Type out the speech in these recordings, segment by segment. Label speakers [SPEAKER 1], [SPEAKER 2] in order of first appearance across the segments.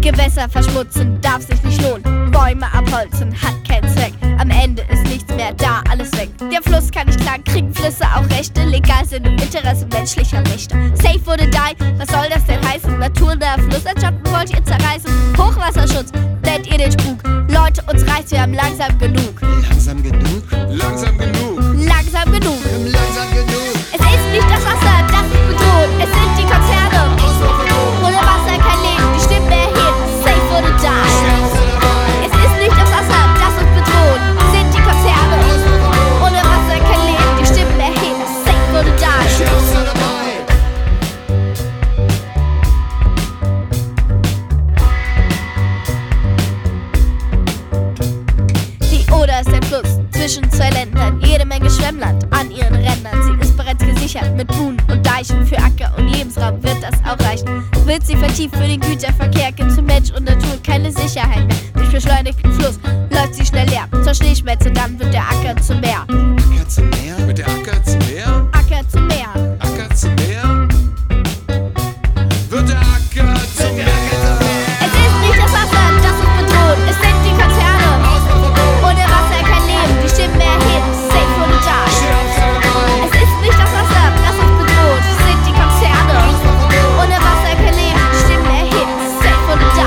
[SPEAKER 1] Gewässer verschmutzen darf sich nicht lohnen. Bäume abholzen hat keinen Zweck. Am Ende ist nichts mehr da, alles weg. Der Fluss kann nicht klagen, kriegen Flüsse auch Rechte. Legal sind im Interesse menschlicher Rechte. Safe wurde die, was soll das denn heißen? Naturnaher Flusslandschaften wollt ihr zerreißen. Hochwasserschutz, nennt ihr den Spuk. Leute, uns reicht's, wir haben langsam genug.
[SPEAKER 2] Langsam genug? Langsam genug.
[SPEAKER 1] Langsam genug.
[SPEAKER 2] Langsam genug.
[SPEAKER 1] Es ist nicht das Wasser, das uns bedroht. Es sind die Konzerne. Ohne Wasser kein Leben, die Stimmen erheben. Safe wurde die. Es ist nicht das Wasser, das uns bedroht. Es sind die Konzerne. Ohne Wasser kein Leben, die Stimmen erheben. Safe wurde die. Die Oder ist ein Fluss zwischen zwei Ländern, jede Menge Schwemmland an ihren Rändern. Sie ist bereits gesichert mit Buhnen und Deichen. Für Acker und Lebensraum wird das auch reichen. Wird sie vertieft für den Güterverkehr, gibt's für Mensch und Natur keine Sicherheit mehr. Durch beschleunigten Fluss läuft sie schnell leer. Zur Schneeschmelze, dann wird der Acker zum Meer.
[SPEAKER 2] Acker zum Meer? Wird der Acker zum Meer?
[SPEAKER 1] Acker zum Meer.
[SPEAKER 2] Acker zum Meer? Wird der Acker zum Meer?
[SPEAKER 1] Es ist nicht das Wasser, das uns bedroht. Es sind die Konzerne. Ohne Wasser kein Leben, die Stimmen erheben. Safe wurde die. Es ist nicht das Wasser, das uns bedroht. Es sind die Konzerne. Ohne Wasser kein Leben, die Stimmen erheben. Safe wurde die.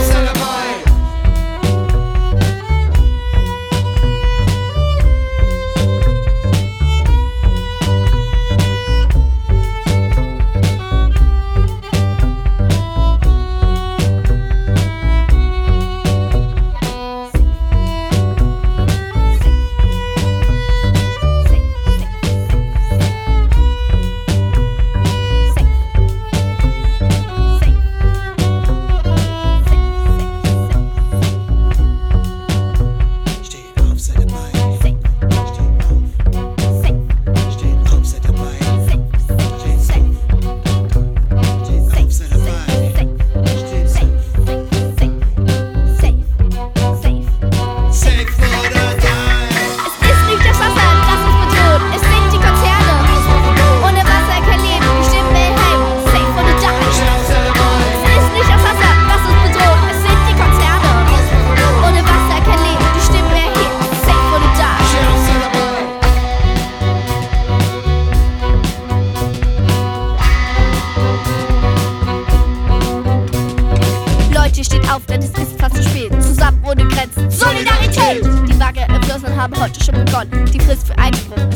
[SPEAKER 1] Steht auf, denn es ist fast zu spät. Zusammen ohne Grenzen, Solidarität! Die Waage im Fluss haben heute schon begonnen. Die Frist für Einspruch